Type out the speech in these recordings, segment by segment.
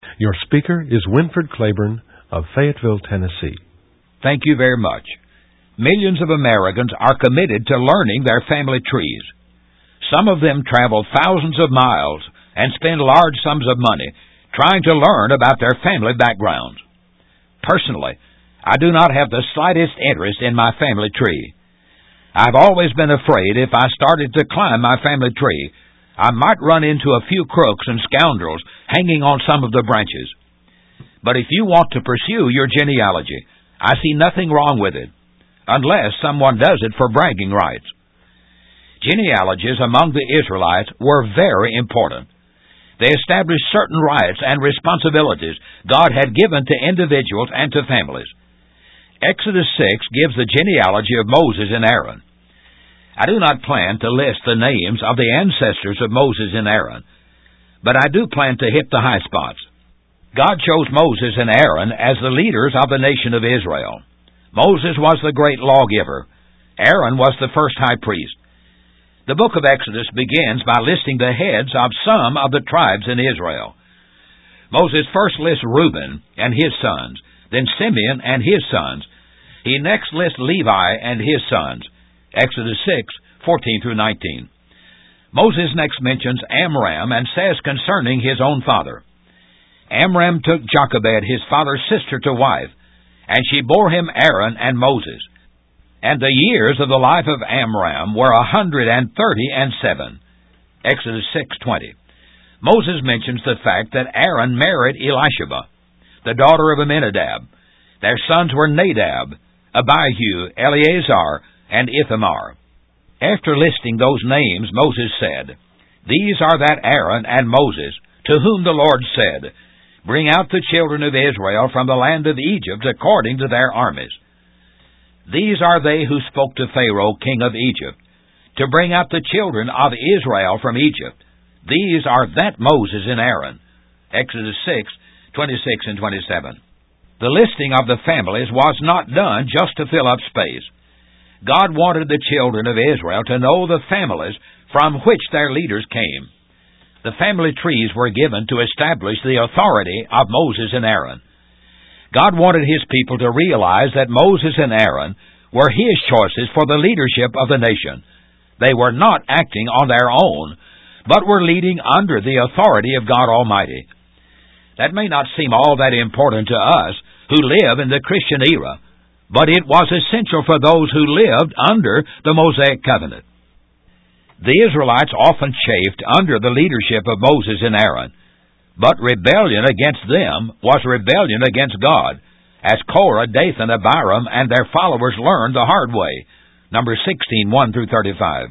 Your speaker is Winford Claiborne of Fayetteville, Tennessee. Thank you very much. Millions of Americans are committed to learning their family trees. Some of them travel thousands of miles and spend large sums of money trying to learn about their family backgrounds. Personally, I do not have the slightest interest in my family tree. I've always been afraid if I started to climb my family tree, I might run into a few crooks and scoundrels hanging on some of the branches. But if you want to pursue your genealogy, I see nothing wrong with it, unless someone does it for bragging rights. Genealogies among the Israelites were very important. They established certain rights and responsibilities God had given to individuals and to families. Exodus 6 gives the genealogy of Moses and Aaron. I do not plan to list the names of the ancestors of Moses and Aaron, but I do plan to hit the high spots. God chose Moses and Aaron as the leaders of the nation of Israel. Moses was the great lawgiver. Aaron was the first high priest. The book of Exodus begins by listing the heads of some of the tribes in Israel. Moses first lists Reuben and his sons, then Simeon and his sons. He next lists Levi and his sons. Exodus 6:14 through 19. Moses next mentions Amram and says concerning his own father, Amram took Jochebed, his father's sister, to wife, and she bore him Aaron and Moses. And the years of the life of Amram were 137. Exodus 6:20. Moses mentions the fact that Aaron married Elisheba, the daughter of Amminadab. Their sons were Nadab, Abihu, Eleazar, and Ithamar. After listing those names, Moses said, These are that Aaron and Moses, to whom the Lord said, Bring out the children of Israel from the land of Egypt according to their armies. These are they who spoke to Pharaoh, king of Egypt, to bring out the children of Israel from Egypt. These are that Moses and Aaron. Exodus 6:26 and 27. The listing of the families was not done just to fill up space. God wanted the children of Israel to know the families from which their leaders came. The family trees were given to establish the authority of Moses and Aaron. God wanted His people to realize that Moses and Aaron were His choices for the leadership of the nation. They were not acting on their own, but were leading under the authority of God Almighty. That may not seem all that important to us who live in the Christian era, but it was essential for those who lived under the Mosaic covenant. The Israelites often chafed under the leadership of Moses and Aaron, but rebellion against them was rebellion against God, as Korah, Dathan, Abiram, and their followers learned the hard way. Numbers 16:1 through 35.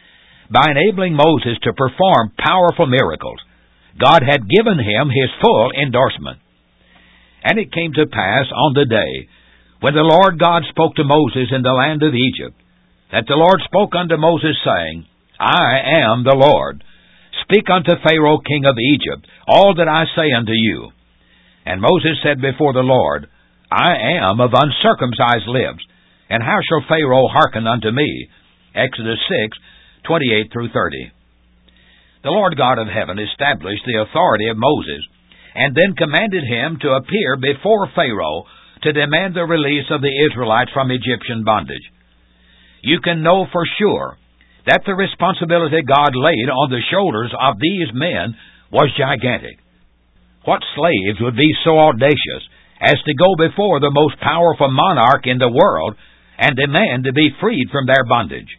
By enabling Moses to perform powerful miracles, God had given him His full endorsement. And it came to pass on the day when the Lord God spoke to Moses in the land of Egypt, that the Lord spoke unto Moses, saying, I am the Lord. Speak unto Pharaoh king of Egypt all that I say unto you. And Moses said before the Lord, I am of uncircumcised lips, and how shall Pharaoh hearken unto me? Exodus 6:28 through 30. The Lord God of heaven established the authority of Moses, and then commanded him to appear before Pharaoh to demand the release of the Israelites from Egyptian bondage. You can know for sure that the responsibility God laid on the shoulders of these men was gigantic. What slaves would be so audacious as to go before the most powerful monarch in the world and demand to be freed from their bondage?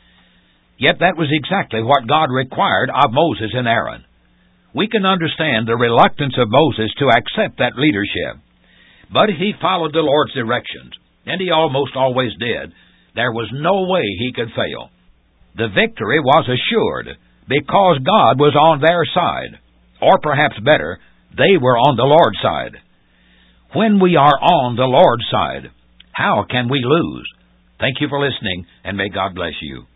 Yet that was exactly what God required of Moses and Aaron. We can understand the reluctance of Moses to accept that leadership. But if he followed the Lord's directions, and he almost always did, there was no way he could fail. The victory was assured because God was on their side, or perhaps better, they were on the Lord's side. When we are on the Lord's side, how can we lose? Thank you for listening, and may God bless you.